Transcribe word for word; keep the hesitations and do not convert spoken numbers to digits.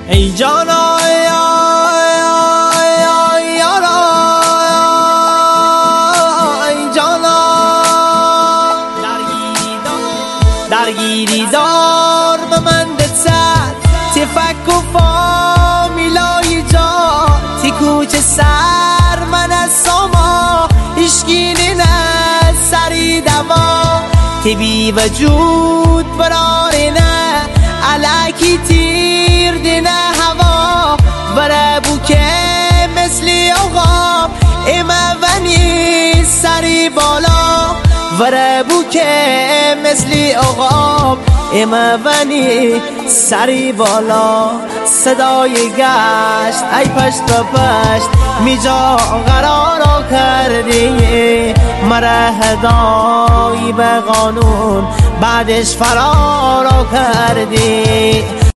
ای جانا درگیری دار به من دسد تفک و فامیلای جا تی کوچه سر من از ساما اشگینی نه سری دوا تی بی وجود براری نه علاکی تیر دینه هوا وره بو که مثلی اغام ایمه ونی سری بالا وره بو که مثلی عقاب ایمه ونی سری بالا صدای گشت ای پشت به پشت می جا قرارا کردی مره هدایی به قانون بعدش فرارا کردی